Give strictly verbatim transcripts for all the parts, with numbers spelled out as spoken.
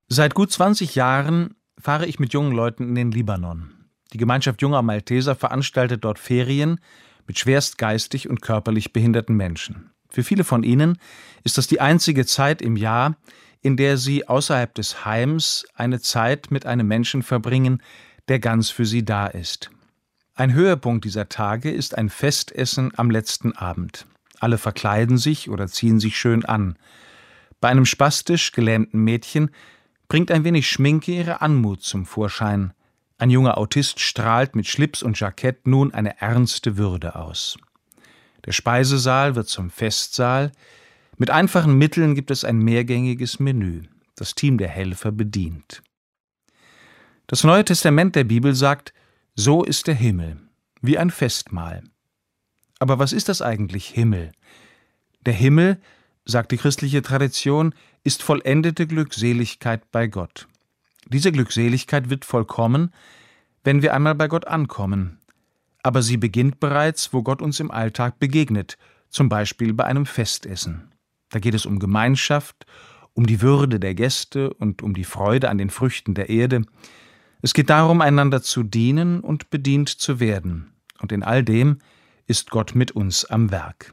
Seit gut zwanzig Jahren fahre ich mit jungen Leuten in den Libanon. Die Gemeinschaft junger Malteser veranstaltet dort Ferien mit schwerst geistig und körperlich behinderten Menschen. Für viele von ihnen ist das die einzige Zeit im Jahr, in der sie außerhalb des Heims eine Zeit mit einem Menschen verbringen, der ganz für sie da ist. Ein Höhepunkt dieser Tage ist ein Festessen am letzten Abend. Alle verkleiden sich oder ziehen sich schön an. Bei einem spastisch gelähmten Mädchen bringt ein wenig Schminke ihre Anmut zum Vorschein. Ein junger Autist strahlt mit Schlips und Jackett nun eine ernste Würde aus. Der Speisesaal wird zum Festsaal. Mit einfachen Mitteln gibt es ein mehrgängiges Menü. Das Team der Helfer bedient. Das Neue Testament der Bibel sagt, so ist der Himmel, wie ein Festmahl. Aber was ist das eigentlich Himmel? Der Himmel, sagt die christliche Tradition, ist vollendete Glückseligkeit bei Gott. Diese Glückseligkeit wird vollkommen, wenn wir einmal bei Gott ankommen. Aber sie beginnt bereits, wo Gott uns im Alltag begegnet, zum Beispiel bei einem Festessen. Da geht es um Gemeinschaft, um die Würde der Gäste und um die Freude an den Früchten der Erde. Es geht darum, einander zu dienen und bedient zu werden. Und in all dem ist Gott mit uns am Werk.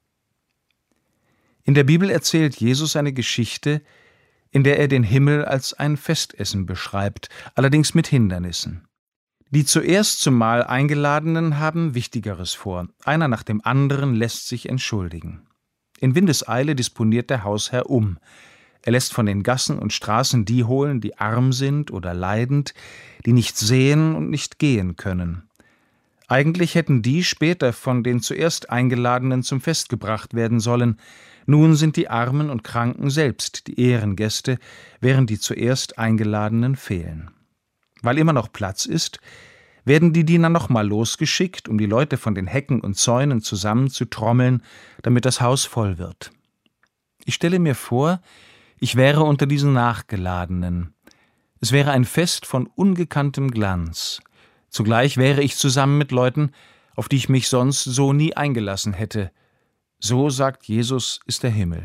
In der Bibel erzählt Jesus eine Geschichte, in der er den Himmel als ein Festessen beschreibt, allerdings mit Hindernissen. Die zuerst zum Mahl Eingeladenen haben Wichtigeres vor. Einer nach dem anderen lässt sich entschuldigen. In Windeseile disponiert der Hausherr um. Er lässt von den Gassen und Straßen die holen, die arm sind oder leidend, die nicht sehen und nicht gehen können. Eigentlich hätten die später von den zuerst Eingeladenen zum Fest gebracht werden sollen. Nun sind die Armen und Kranken selbst die Ehrengäste, während die zuerst Eingeladenen fehlen. Weil immer noch Platz ist, werden die Diener nochmal losgeschickt, um die Leute von den Hecken und Zäunen zusammenzutrommeln, damit das Haus voll wird. Ich stelle mir vor, ich wäre unter diesen Nachgeladenen. Es wäre ein Fest von ungekanntem Glanz. Zugleich wäre ich zusammen mit Leuten, auf die ich mich sonst so nie eingelassen hätte. So, sagt Jesus, ist der Himmel.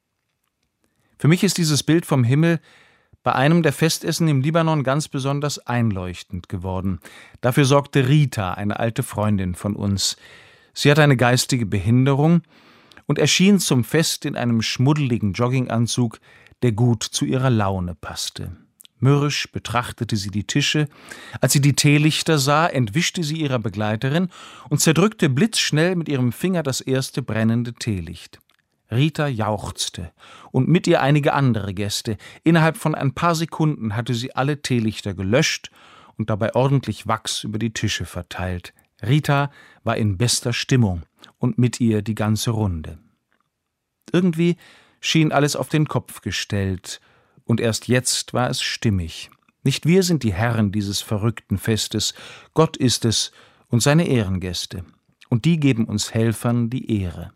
Für mich ist dieses Bild vom Himmel bei einem der Festessen im Libanon ganz besonders einleuchtend geworden. Dafür sorgte Rita, eine alte Freundin von uns. Sie hatte eine geistige Behinderung und erschien zum Fest in einem schmuddeligen Jogginganzug, der gut zu ihrer Laune passte. Mürrisch betrachtete sie die Tische. Als sie die Teelichter sah, entwischte sie ihrer Begleiterin und zerdrückte blitzschnell mit ihrem Finger das erste brennende Teelicht. Rita jauchzte und mit ihr einige andere Gäste. Innerhalb von ein paar Sekunden hatte sie alle Teelichter gelöscht und dabei ordentlich Wachs über die Tische verteilt. Rita war in bester Stimmung und mit ihr die ganze Runde. Irgendwie schien alles auf den Kopf gestellt, und erst jetzt war es stimmig. Nicht wir sind die Herren dieses verrückten Festes, Gott ist es und seine Ehrengäste, und die geben uns Helfern die Ehre.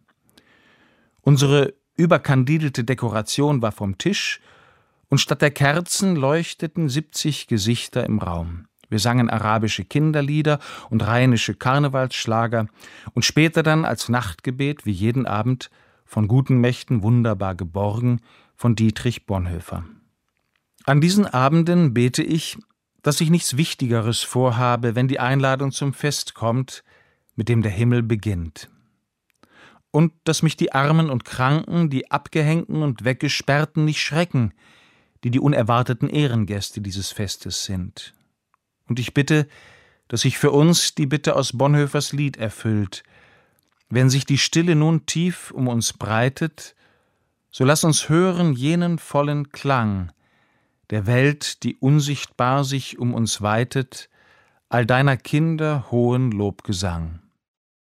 Unsere überkandidelte Dekoration war vom Tisch, und statt der Kerzen leuchteten siebzig Gesichter im Raum. Wir sangen arabische Kinderlieder und rheinische Karnevalsschlager und später dann als Nachtgebet wie jeden Abend von guten Mächten wunderbar geborgen von Dietrich Bonhoeffer. An diesen Abenden bete ich, dass ich nichts Wichtigeres vorhabe, wenn die Einladung zum Fest kommt, mit dem der Himmel beginnt. Und dass mich die Armen und Kranken, die Abgehängten und Weggesperrten nicht schrecken, die die unerwarteten Ehrengäste dieses Festes sind. Und ich bitte, dass sich für uns die Bitte aus Bonhoeffers Lied erfüllt. Wenn sich die Stille nun tief um uns breitet, so lass uns hören jenen vollen Klang, der Welt, die unsichtbar sich um uns weitet, all deiner Kinder hohen Lobgesang.